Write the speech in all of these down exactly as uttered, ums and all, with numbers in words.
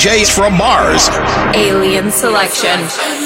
Js from Mars. Alien Selection.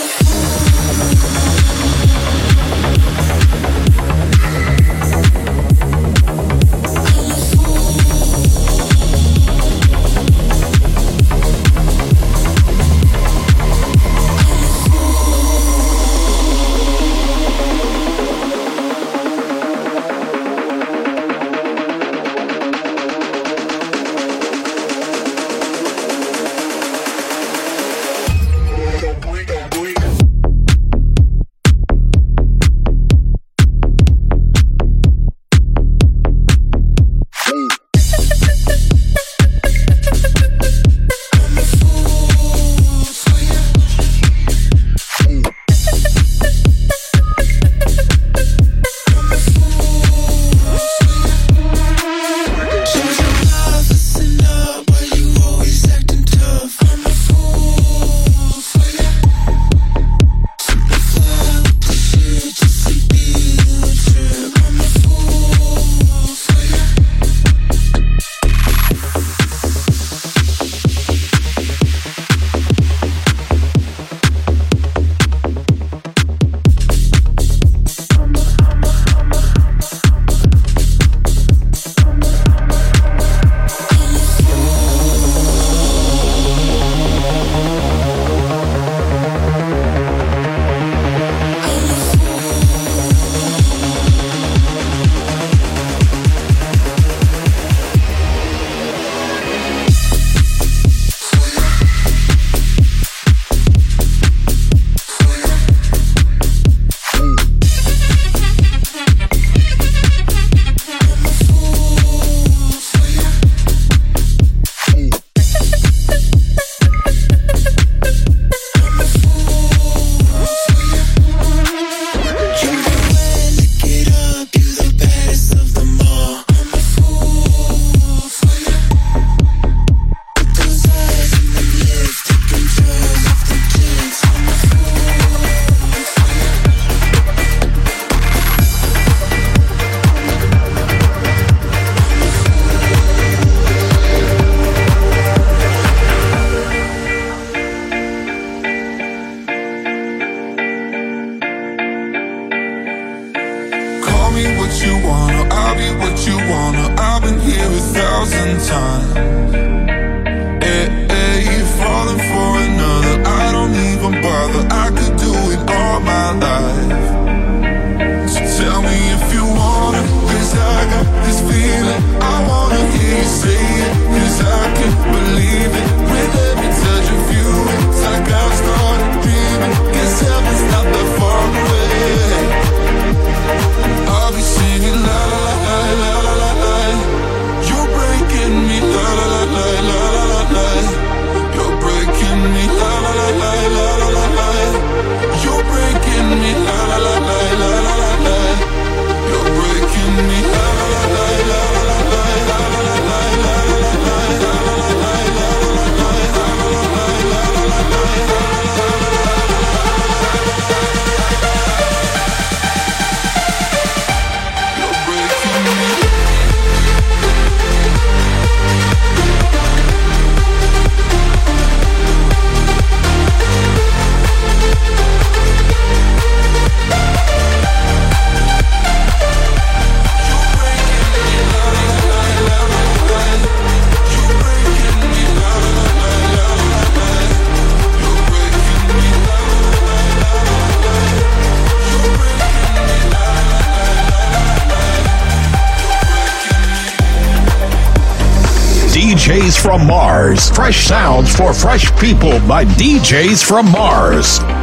D Js from Mars. Fresh sounds for fresh people by D Js from Mars. If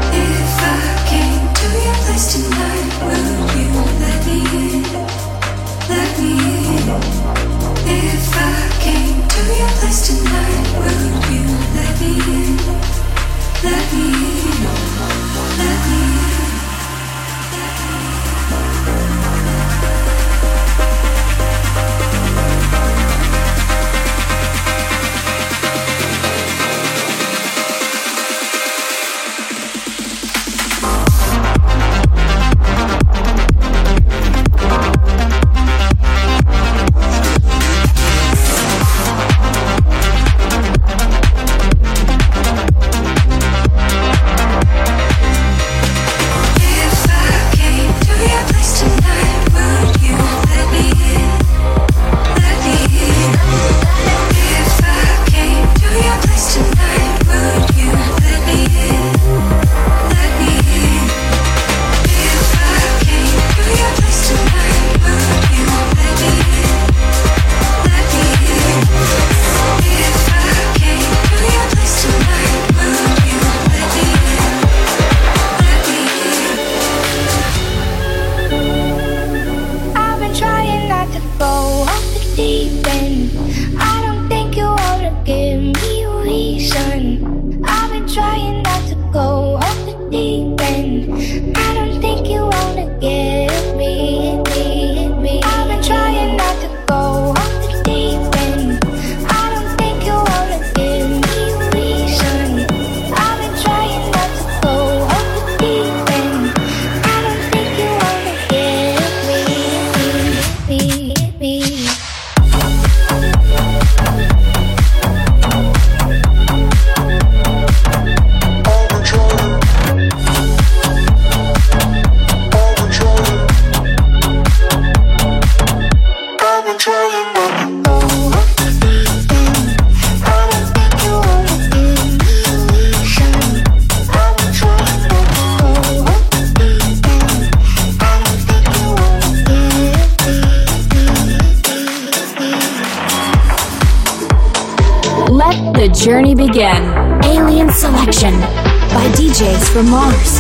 I came to your place tonight, would you let me in? Let me in. If I came to your place tonight, would you let me in? Let me in. Let me in. reason. I've been trying not to go off the deep end. I don't think you wanna get me, me, me. I've been trying not to go off the deep end. I don't think you wanna give me a reason. I've been trying not to go off the deep end. I don't think you wanna get me, me, me, me. Let the journey begin. Alien Selection by D Js from Mars.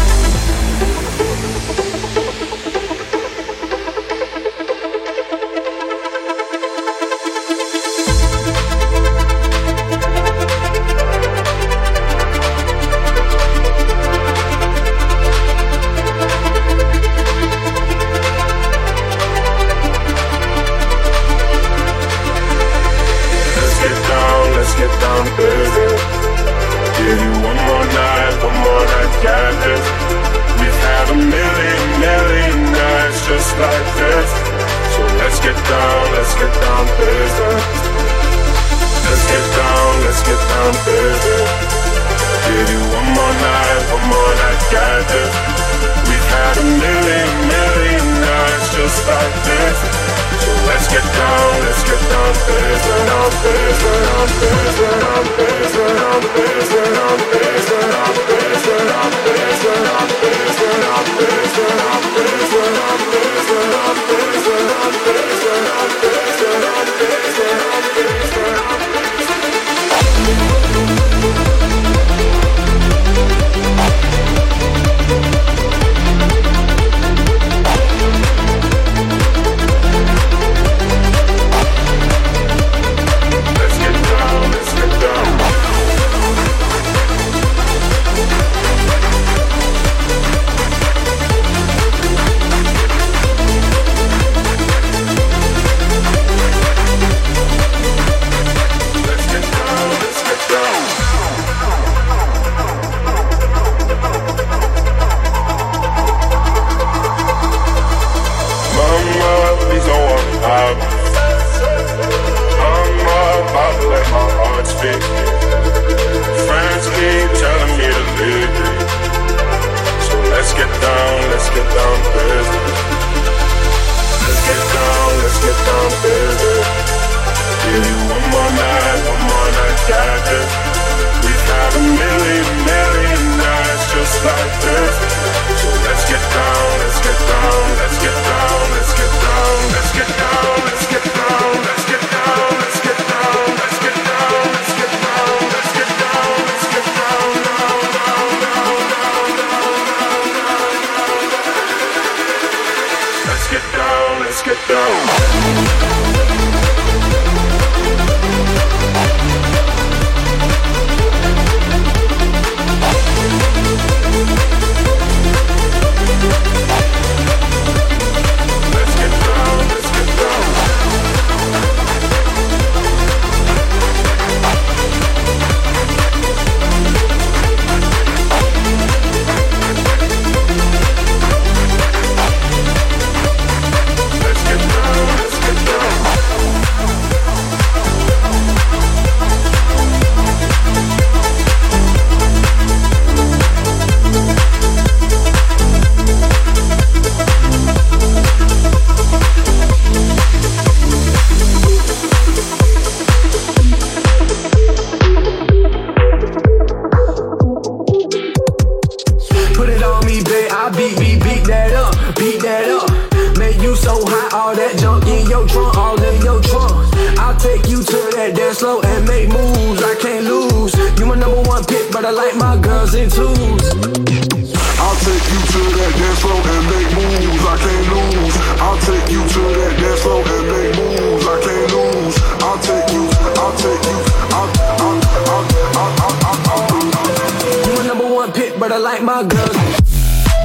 I'll take you to that dance floor and make moves. I can't lose. I'll take you, I'll take you, I'll, I'll, I'll, I'll, I'll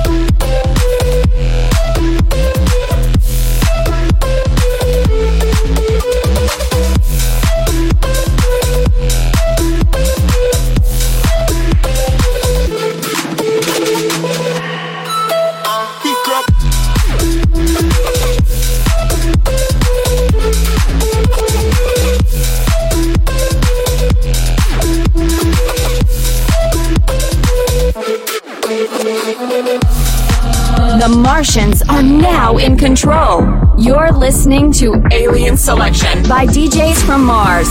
The Martians are now in control. You're listening to Alien Selection by D Js from Mars.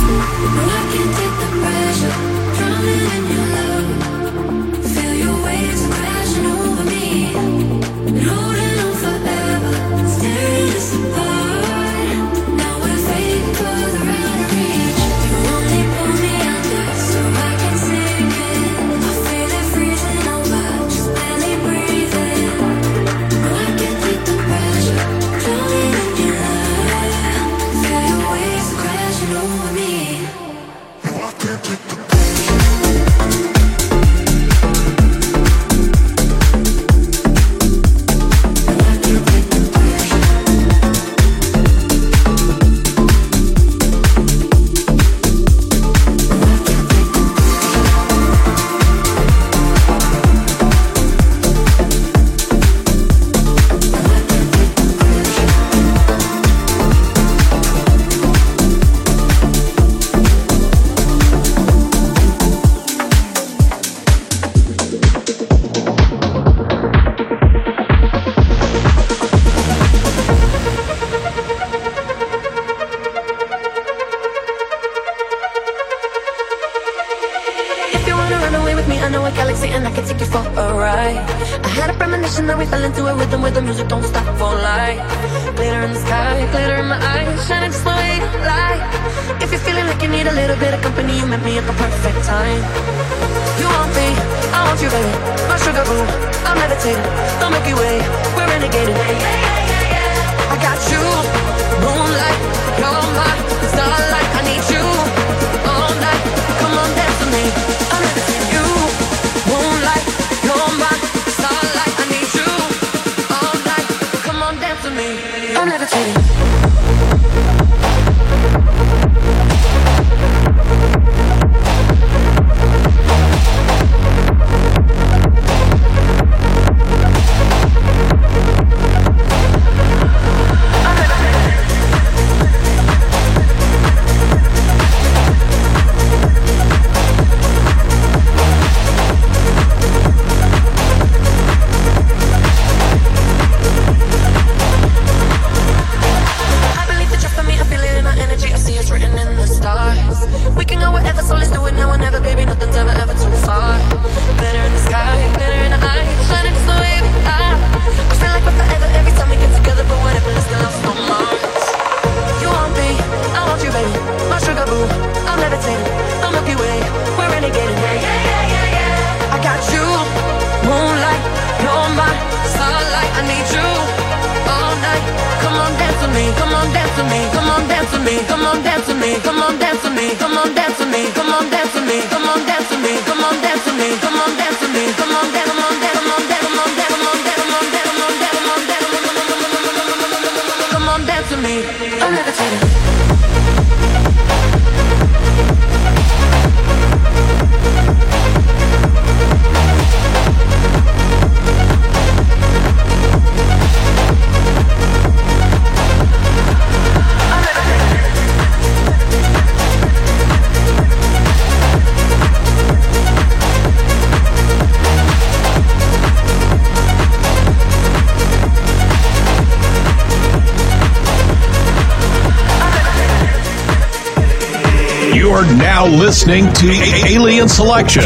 You're now listening to Alien Selection.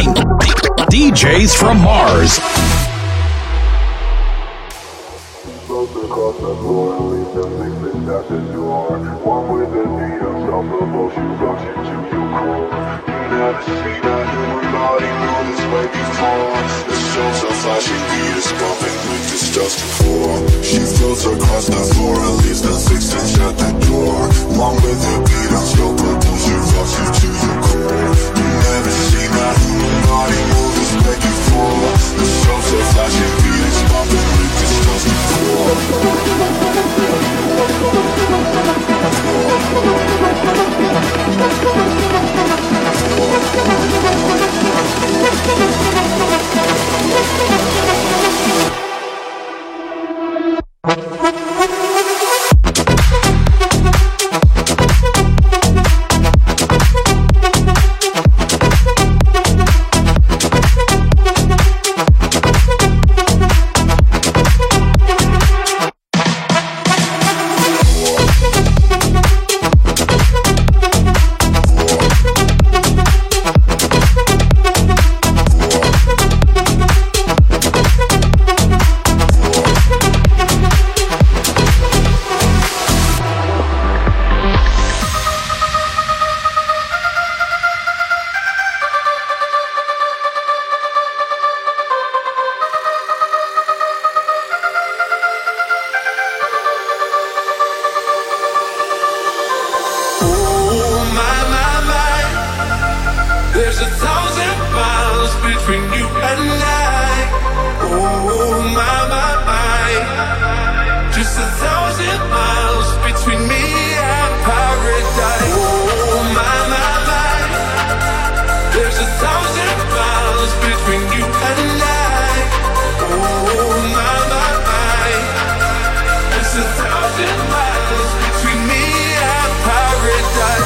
D Js from Mars. She floats across the floor, at least a six inch at the door. One with the beat, I'm so pulls you, rocks you to your core. You never seen that human body move this back and forth. The show's a flashing beat, it's bumping between you and I. Oh my, my, my. Just a thousand miles between me and paradise. Oh my, my, my. There's a thousand miles between you and I. Oh my, my, my. There's a thousand miles between me and paradise.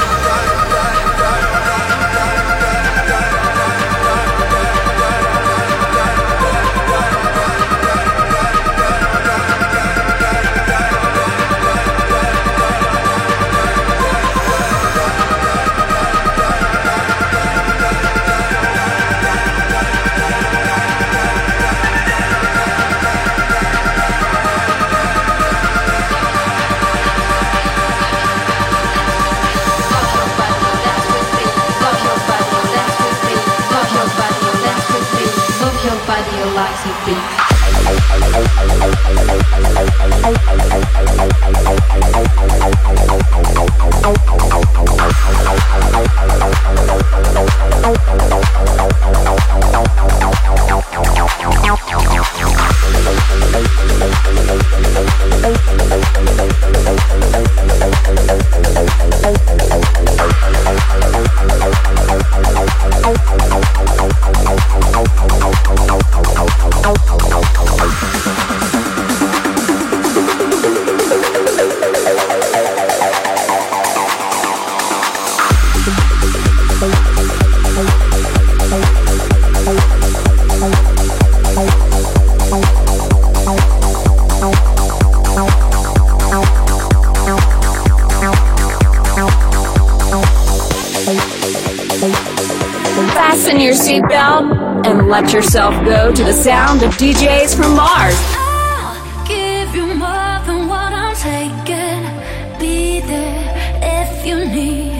Fasten your seatbelt and let yourself go to the sound of D Js from Mars. I'll give you more than what I'm taking. Be there if you need.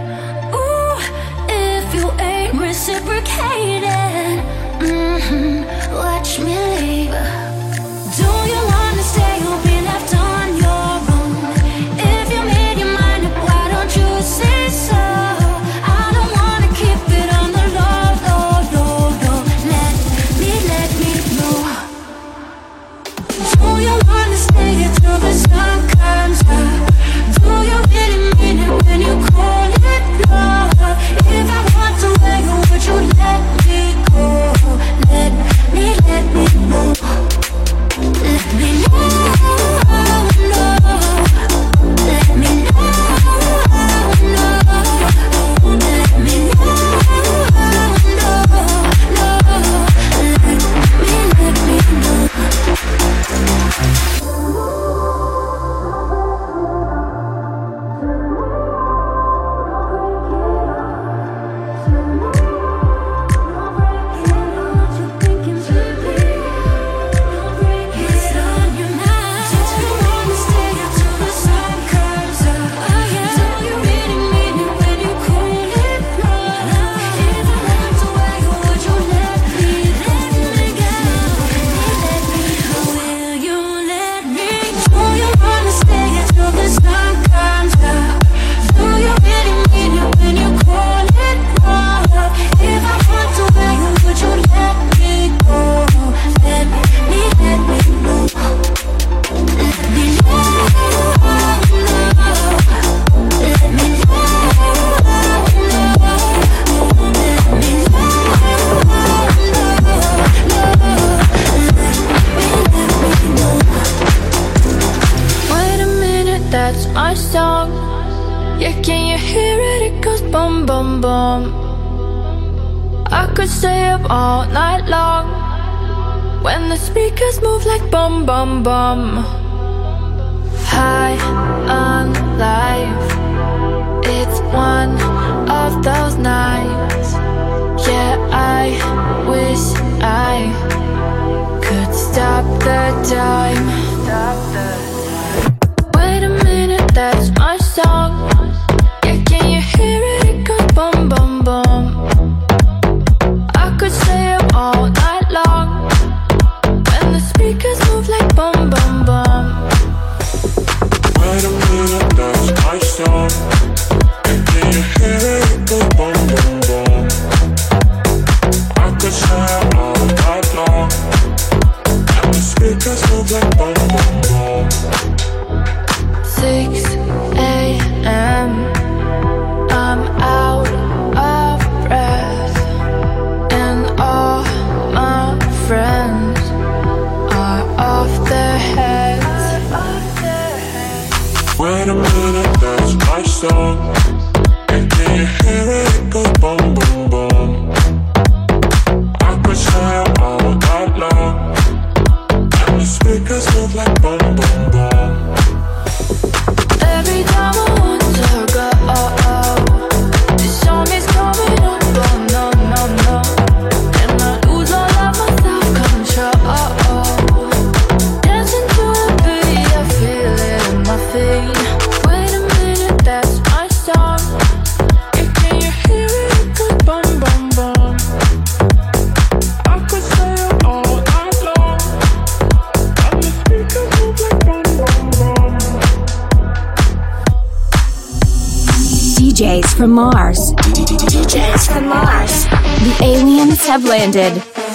Ooh, if you ain't reciprocating, mm-hmm, watch me leave. Do you wanna stay or be left on your own? If you made your mind up, why don't you say so? I don't wanna keep it on the low, low, low, low. Let me, let me know. Do you wanna stay here till the sun comes up? Do you really mean it when you call it love? If I want to let go, would you let me go? Let me, let me know. Let me know, know. Let me know, know. Let me know, know, know. Let me, let me know. Bum bum, high on life. It's one of those nights. Yeah, I wish I could stop the time. Stop the time. Wait a minute, that's my song. Yeah, can you hear it? It goes bum bum bum. I could stay up all night long. When the speakers move like bum bum bum. Wait a minute, that's my song. Can you hear it? It goes bum bum bum. I could speakers move like boom, boom, boom. six a.m. I'm out of breath, and all my friends are off their heads. Wait a minute, that's my song. And can you hear it? It goes boom, boom, boom. I could say it all night long, and the speakers move like boom, boom, boom. Every time I want to go, this song is coming up, oh no, no, no. And I lose all of my self-control. Dancing to the beat, I feel it in my feet. Wait a minute, that's my song. Yeah, can you hear it? It goes boom, boom, boom. I could say it all night long, and the speakers move like boom, boom, boom. D Js from Mars. D Js from Mars. The aliens have landed.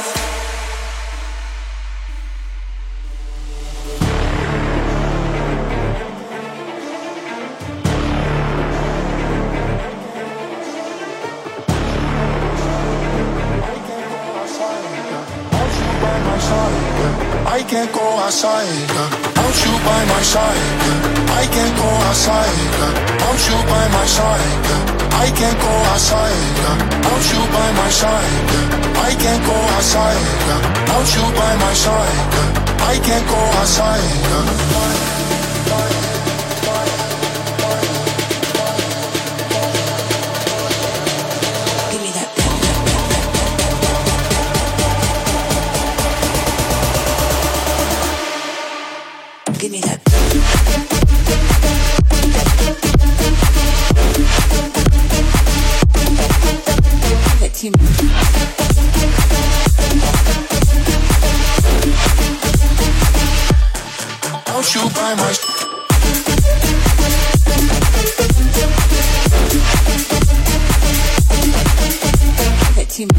I can't go outside, girl. Won't you by my side, girl? I can't go outside, girl. Won't you by my side, girl? I can't go outside, girl. Won't you by my side, girl? I can't go outside, girl. Won't you by my side, girl? I can't go outside, girl. Give me that. Give it to me. Don't you buy my Give it to me.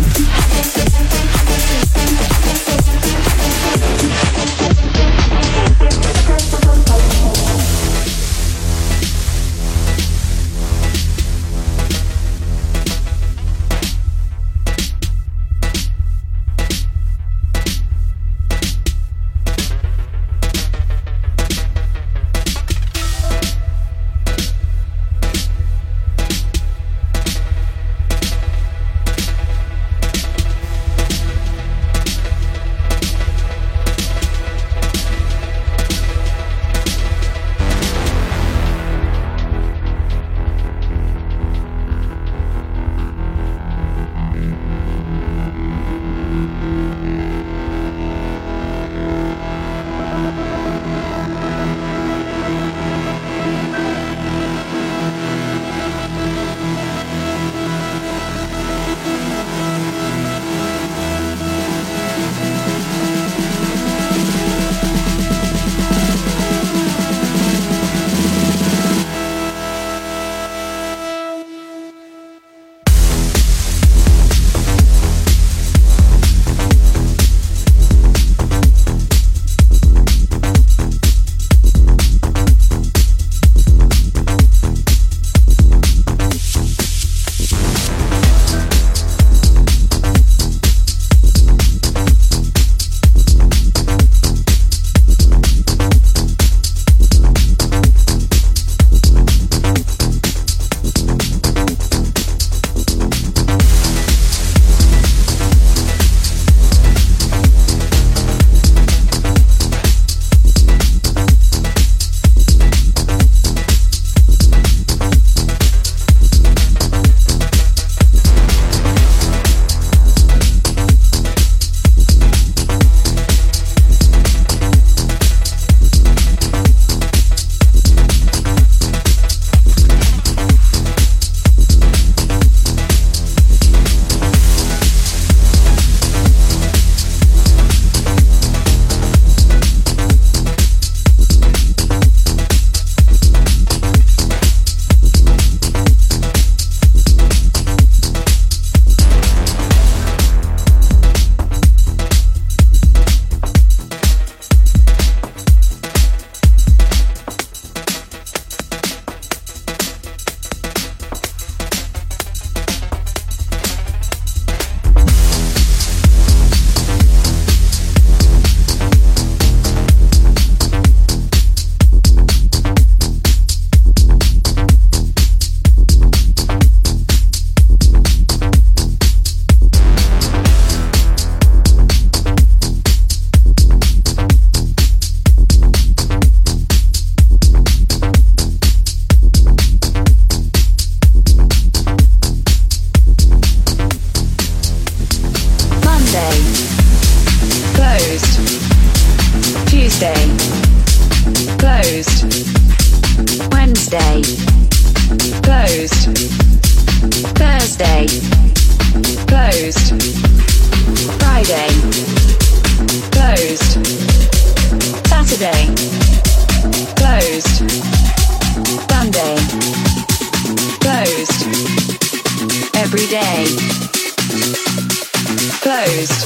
Tuesday, closed. Wednesday, closed. Thursday, closed. Friday, closed. Saturday, closed. Sunday, closed. Every day, closed.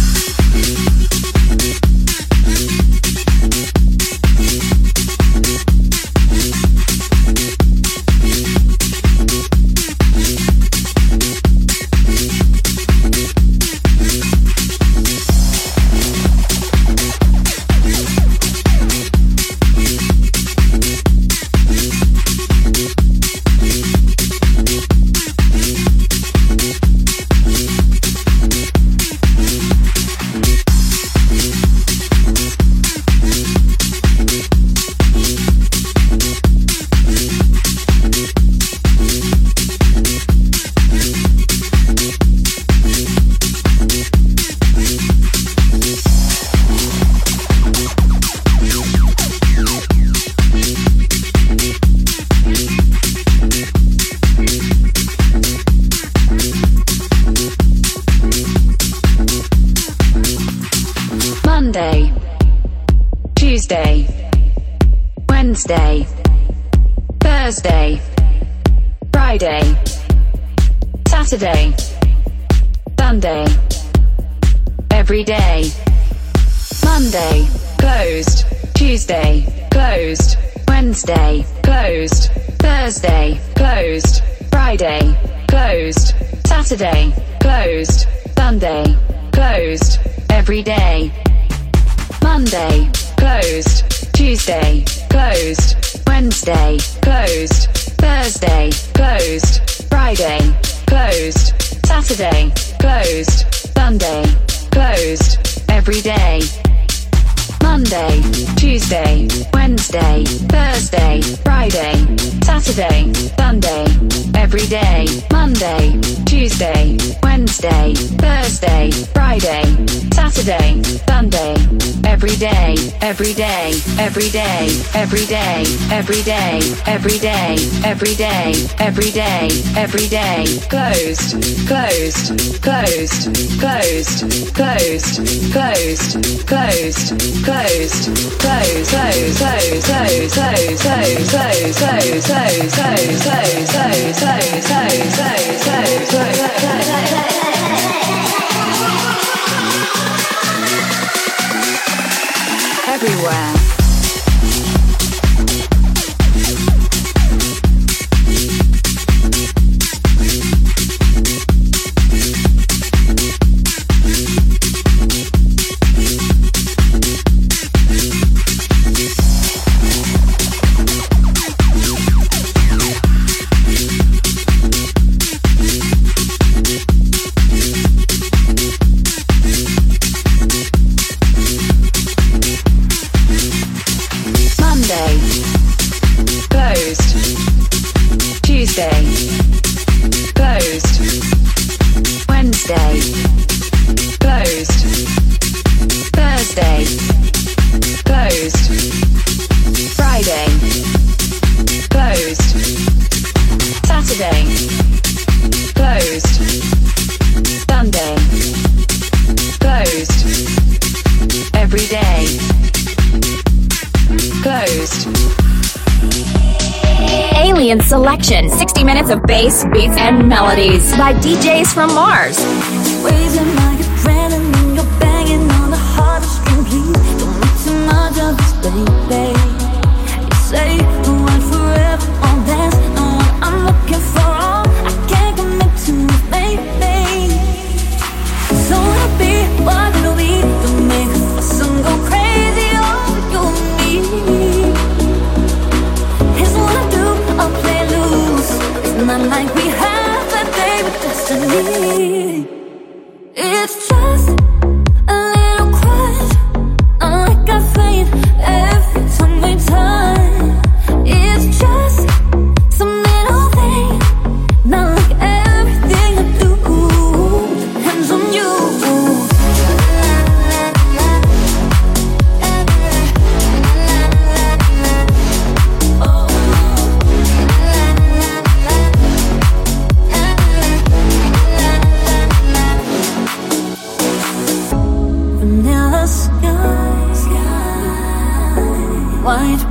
Monday, Tuesday, Wednesday, Thursday, Friday, Saturday, Sunday, every day. Monday, closed. Tuesday, closed. Wednesday, closed. Thursday, closed. Friday, closed. Saturday, closed. Sunday, closed. Every day. Monday, closed. Tuesday, closed. Wednesday, closed. Thursday, closed. Friday, closed. Saturday, closed. Sunday, closed. Every day. Monday, Tuesday, Wednesday, Thursday, Friday, Saturday, Sunday, every day. Monday, Tuesday, Wednesday, Thursday, Friday, Saturday, Sunday, every day, every day, every day, every day, every day, every day, every day, every day, every day. Closed, closed, closed, closed, closed, closed, closed, closed. Closed, closed, closed, closed, closed, closed, closed, closed, closed, closed, closed, closed, closed, closed, closed, closed, closed. Everywhere. Alien Selection, sixty minutes of bass, beats, and melodies by D Js from Mars. Raising my adrenaline, you're banging on the hardest string, please. Don't make too much of this, baby. You say the word forever on that's not what I'm looking for. I can't commit to it, baby. So it'll be what it'll be. Don't make a fuss and go crazy over you and me. Here's what I do, I'll play loose. It's not like we have that day with destiny. It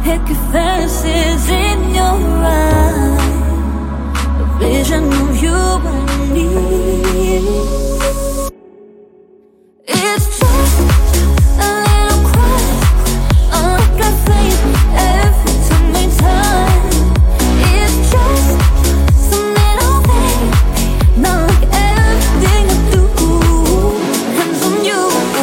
picket fences in your eyes, a vision of you and me. It's just a little crush, like I fade every time we touch. It's just some little thing, not like everything I do. Hands on you.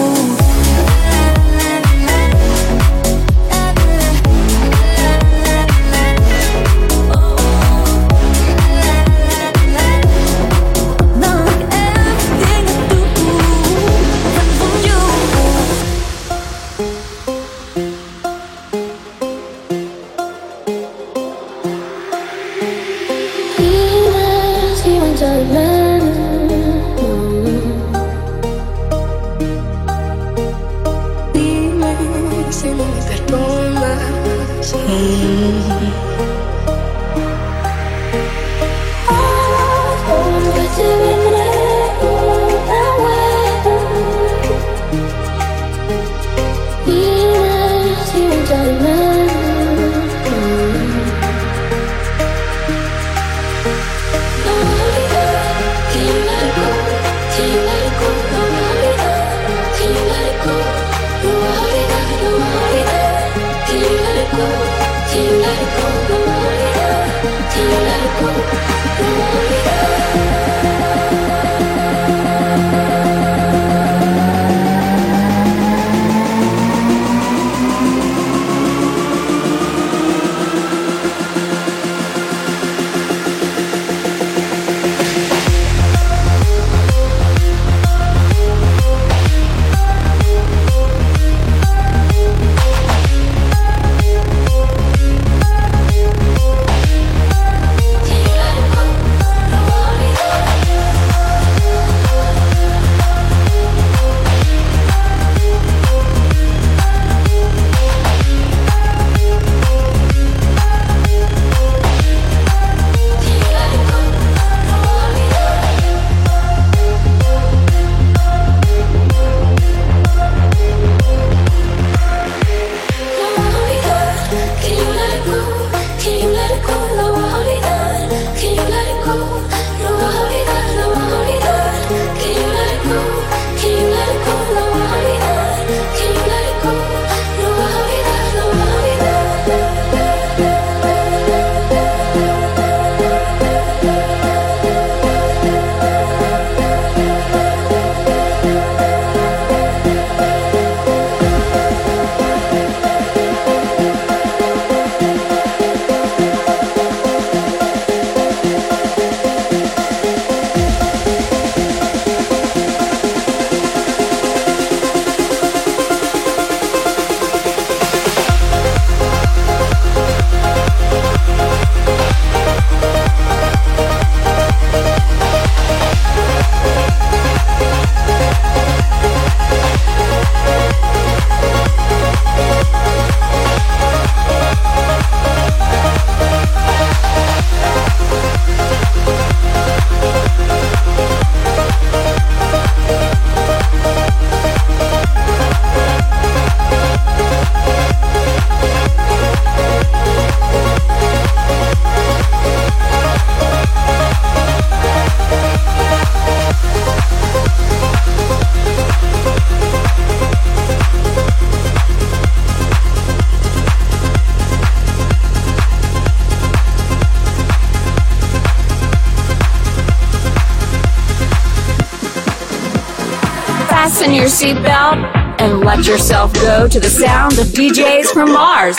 Fasten your seatbelt and let yourself go to the sound of D Js from Mars.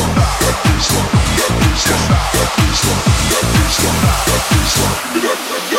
Stop.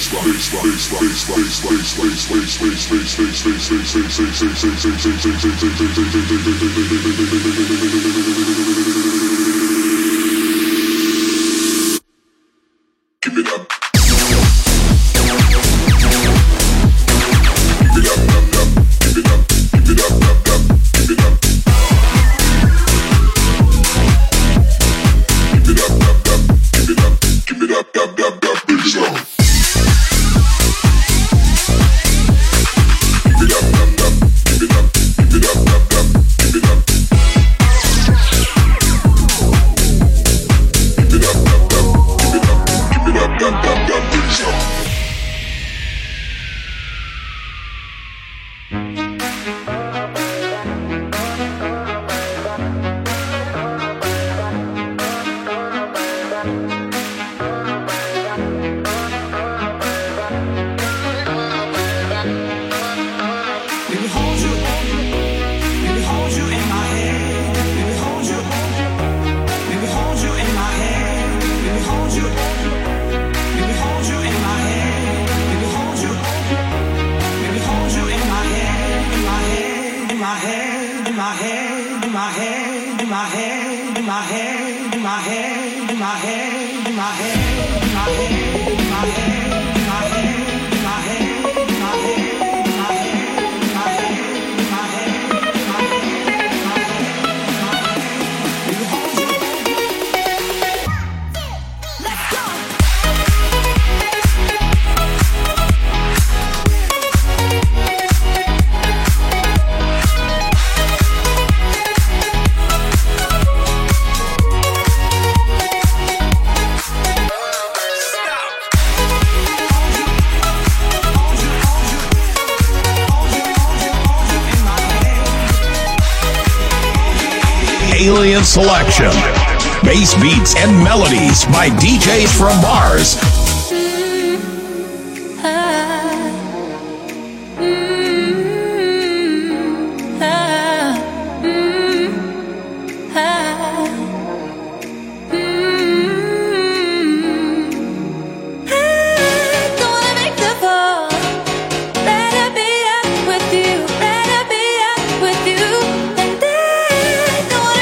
Alien Selection. Bass beats and melodies by D Js from Mars.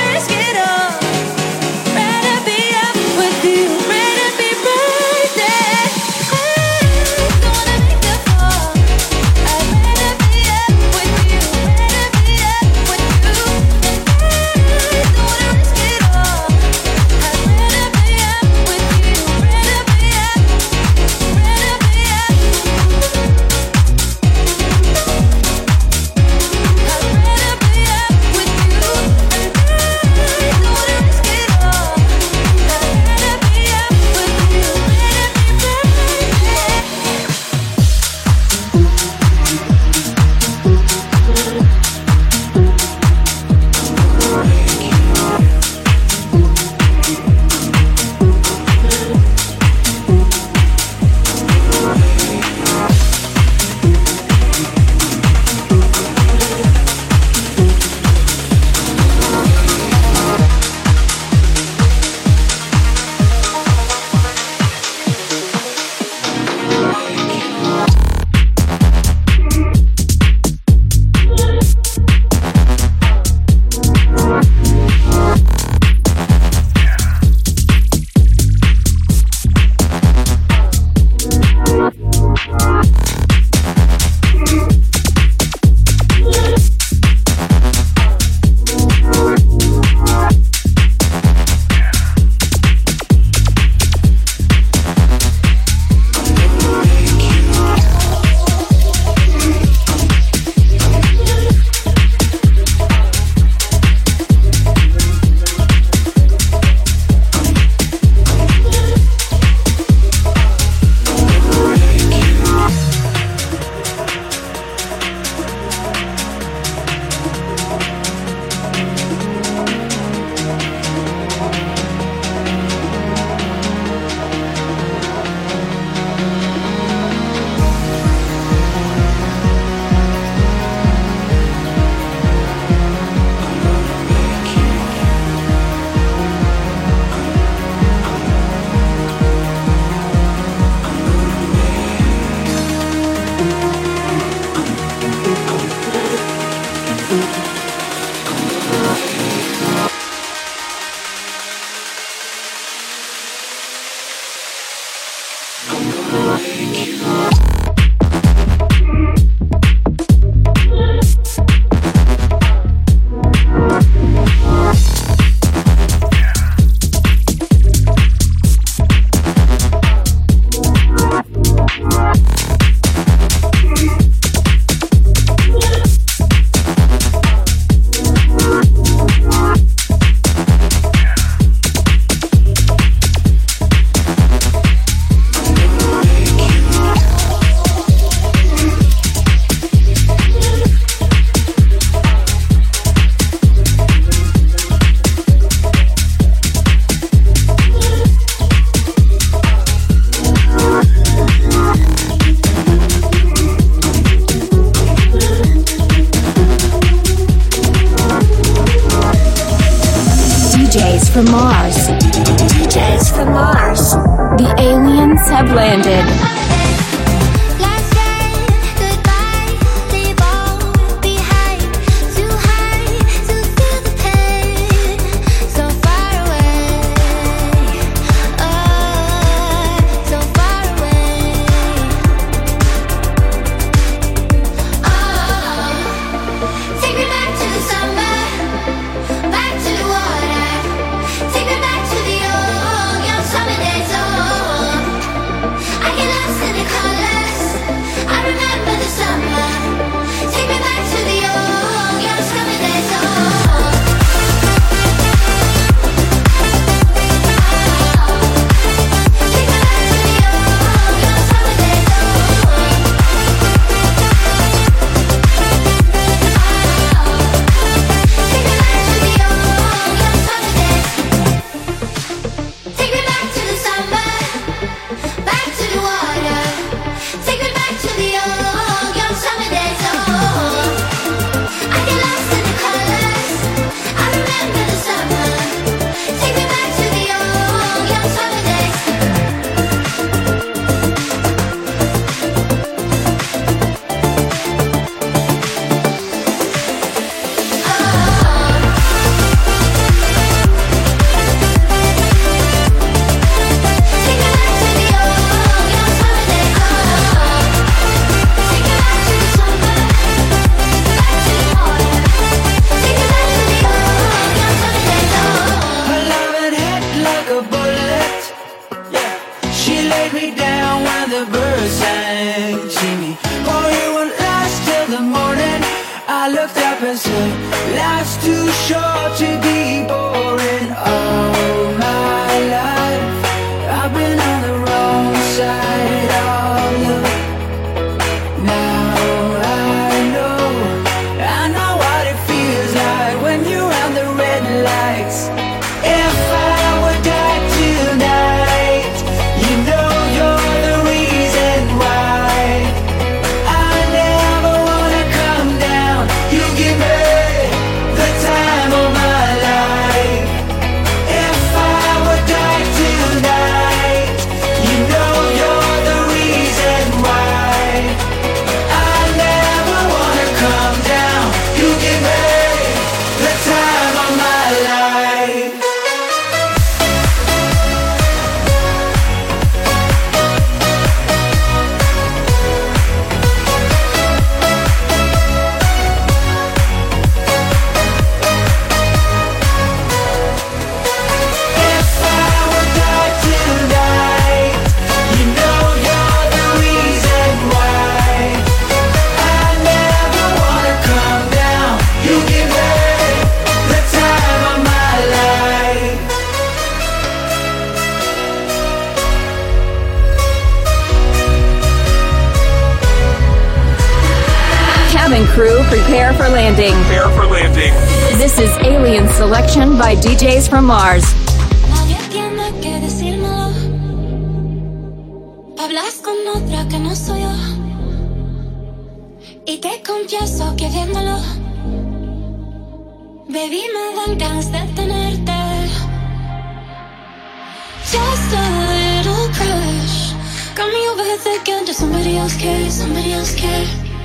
Rather be up with you, rather be right there. from Mars. D Js from Mars. The aliens have landed. Crew, prepare for landing. Prepare for landing. This is Alien Selection by D Js from Mars. Nadie tiene que decírmelo. Hablas con otra que no soy yo. Y te confieso que viéndolo, baby, me dan ganas de tenerte. Just a little crush got me over here thinking, does somebody else care? Somebody else care?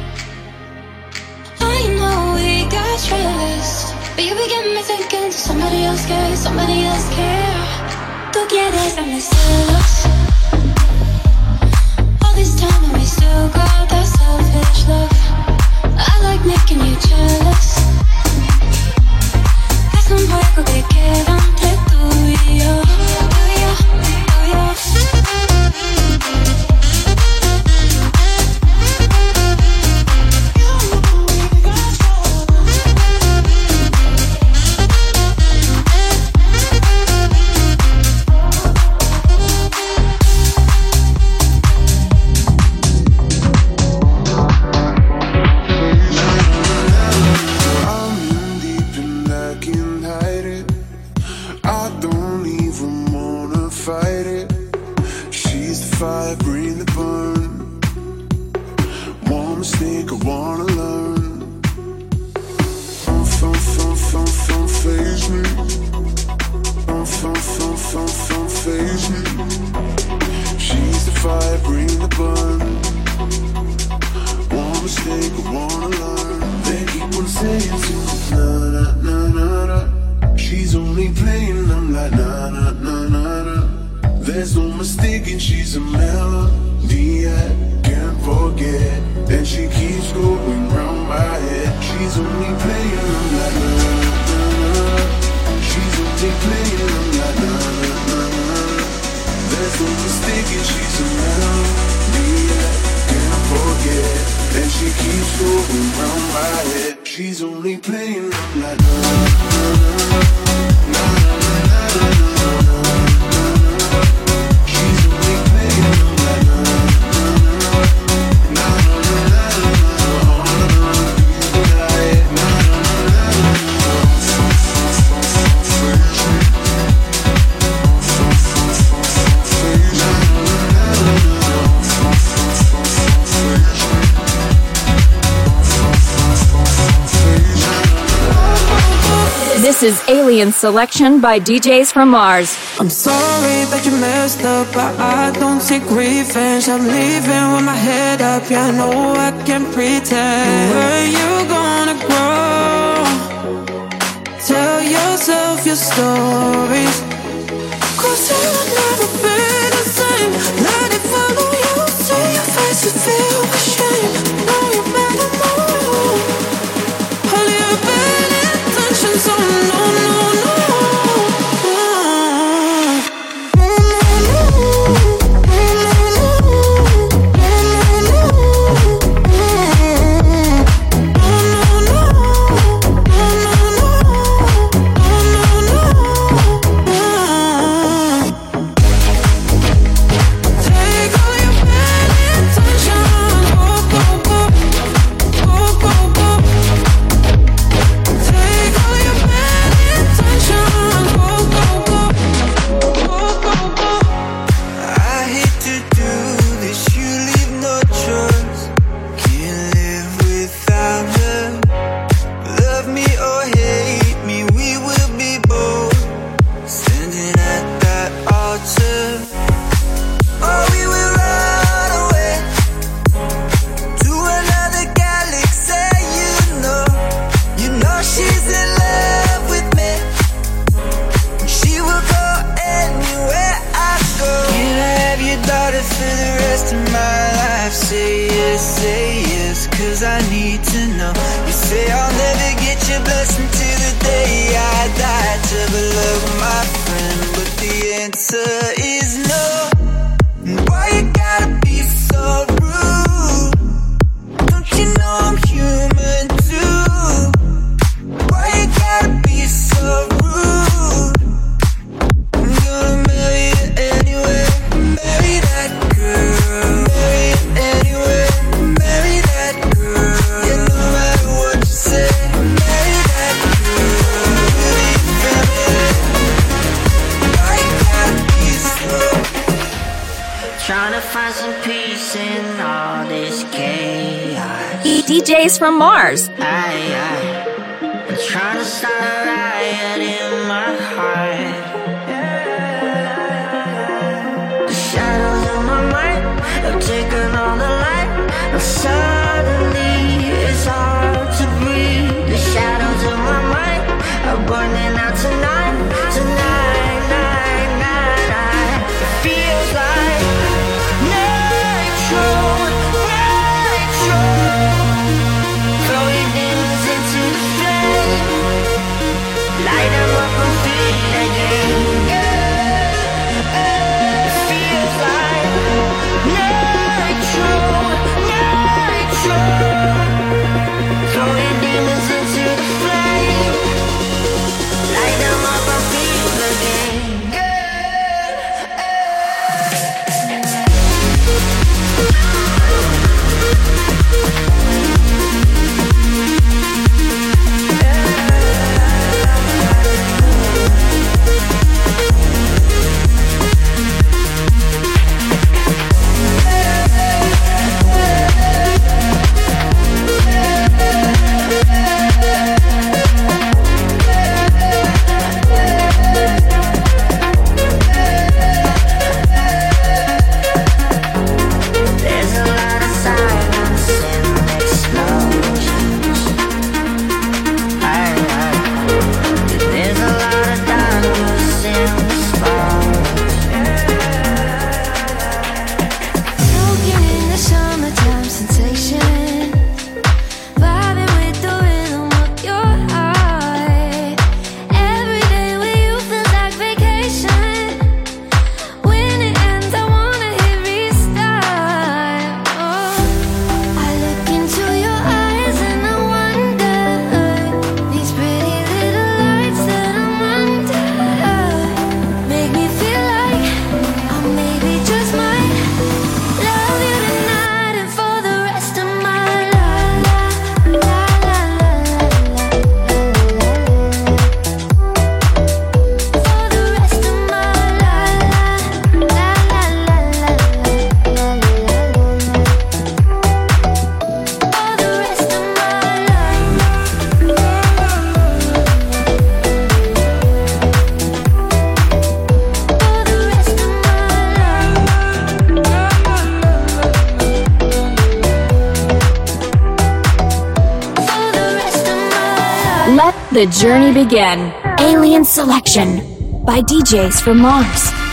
I know we got trust, but you begin me thinking, does somebody else care? Somebody else care? Tú quieres darme celos, o fire, bring the burn. One mistake, I wanna learn. Don't, don't, don't, don't, don't faze me. Don't, don't, don't, don't, don't faze me. She's the fire, bring the burn. One mistake, I wanna learn. They keep on saying to me, nah, nah, nah, nah, nah. She's only playing, I'm like, nah, nah, nah, nah, nah. There's no mistaking, she's a melody I can't forget. And she keeps going round my head. She's only playing, I'm like, nah, nah, nah. She's only playing, I'm like, nah, nah, nah, nah. There's no mistaking, she's a melody I can't forget. And she keeps going round my head. She's only playing, I'm like, nah, nah, nah, nah, nah, nah, nah, nah. This is Alien Selection by D Js from Mars. I'm sorry that you messed up, but I don't take revenge. I'm leaving with my head up, yeah, I know I can pretend. Where you gonna grow? Tell yourself your stories, cause you'll never be the same. Let it follow you, see your face and feel ashamed. Know you better move. All your bad intentions, oh no, no, no. D Js from Mars. I, I, I'm trying to start a riot in my heart. The shadows in my mind have taken all the light, and suddenly it's hard to breathe. The shadows in my mind are burning out tonight, tonight, night, night, night. It feels like nitro, nitro. Throwing demons into the flame. the journey begin. Alien Selection by D Js from Mars.